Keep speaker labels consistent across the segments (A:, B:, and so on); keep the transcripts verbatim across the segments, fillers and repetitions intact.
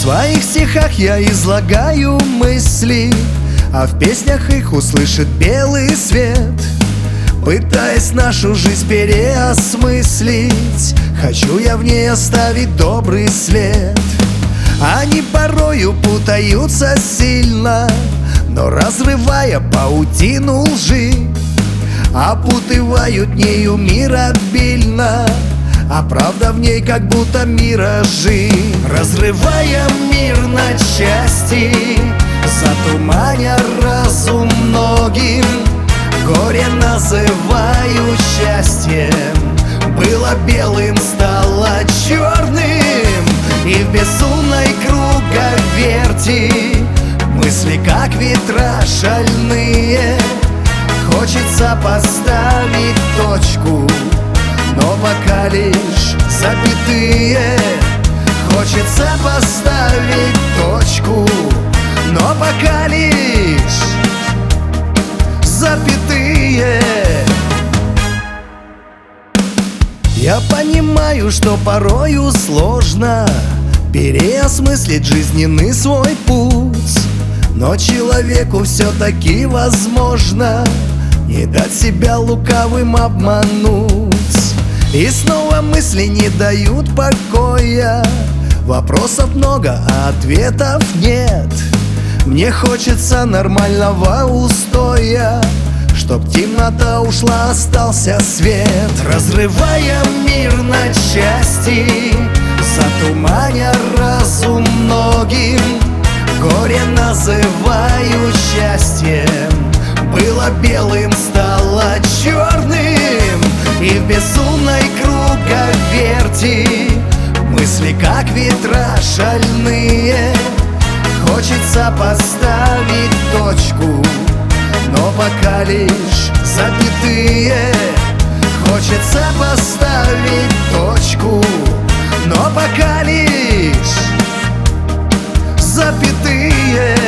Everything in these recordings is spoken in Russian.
A: своих стихах я излагаю мысли, а в песнях их услышит белый свет. Пытаясь нашу жизнь переосмыслить, хочу я в ней оставить добрый след. Они порою путаются сильно, но разрывая паутину лжи, опутывают нею мир обильно, а правда в ней как будто миражи. Разрывая мир на части, затуманя разум многим, горе называю счастьем. Было белым, стало черным, и в безумной круговерти мысли как ветра шальные. Хочется поставить точку, но пока лишь запятые. Хочется поставить точку, но пока лишь запятые. Я понимаю, что порою сложно переосмыслить жизненный свой путь, но человеку все-таки возможно не дать себя лукавым обмануть. И снова мысли не дают покоя, вопросов много, а ответов нет. Мне хочется нормального устоя, чтоб темнота ушла, остался свет. Разрывая мир на части, затуманя разум многим, горе называю счастьем. Было белым, стало черным, и в безумной круговерти мысли как ветра шальные. Хочется поставить точку, но пока лишь запятые. Хочется поставить точку, но пока лишь запятые.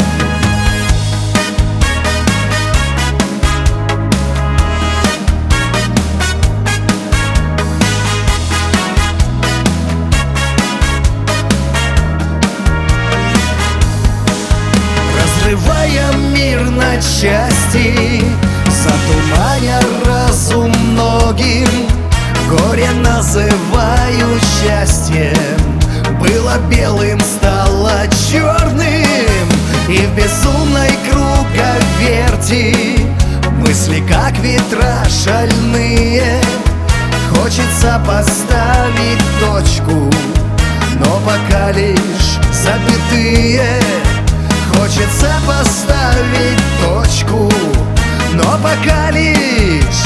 A: Разрывая мир на части, затуманя разум многим, горе называю счастьем. Было белым, стало черным, и в безумной круговерти мысли как ветра шальные. Хочется поставить точку, но пока лишь запятые. Хочется поставить точку, но пока лишь